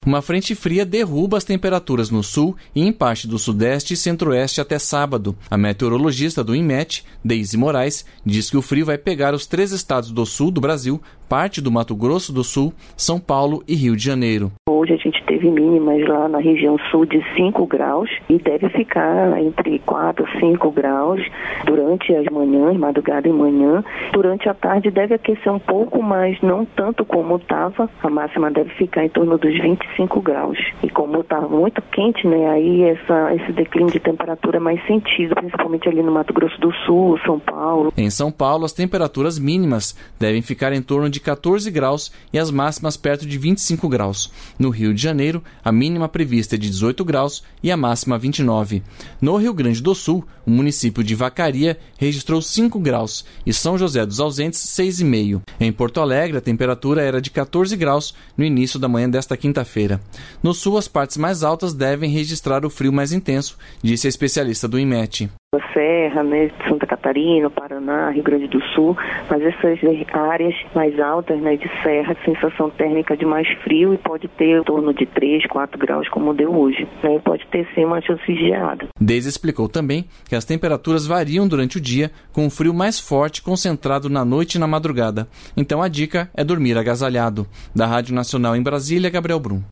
Uma frente fria derruba as temperaturas no sul e em parte do sudeste e centro-oeste até sábado. A meteorologista do INMET, Deise Moraes, diz que o frio vai pegar os 3 estados do sul do Brasil, parte do Mato Grosso do Sul, São Paulo e Rio de Janeiro. Hoje a gente teve mínimas lá na região sul de 5 graus e deve ficar entre 4 e 5 graus durante as manhãs, madrugada e manhã. Durante a tarde deve aquecer um pouco, mas não tanto como estava. A máxima deve ficar em torno dos 25 graus. E como está muito quente, né, aí esse declínio de temperatura é mais sentido, principalmente ali no Mato Grosso do Sul, São Paulo. Em São Paulo, as temperaturas mínimas devem ficar em torno de 14 graus e as máximas perto de 25 graus. No Rio de Janeiro, a mínima prevista é de 18 graus e a máxima 29. No Rio Grande do Sul, o município de Vacaria registrou 5 graus e São José dos Ausentes 6,5. Em Porto Alegre, a temperatura era de 14 graus no início da manhã desta quinta-feira. No sul, as partes mais altas devem registrar o frio mais intenso, disse a especialista do INMET. A Serra, né, Santa Catarina, Paraná, Rio Grande do Sul, mas essas áreas mais altas, né, de serra, sensação térmica de mais frio e pode ter em torno de 3, 4 graus como deu hoje, né, pode ter sim uma chance de geada. Deise explicou também que as temperaturas variam durante o dia, com o frio mais forte concentrado na noite e na madrugada. Então a dica é dormir agasalhado. Da Rádio Nacional em Brasília, Gabriel Brum.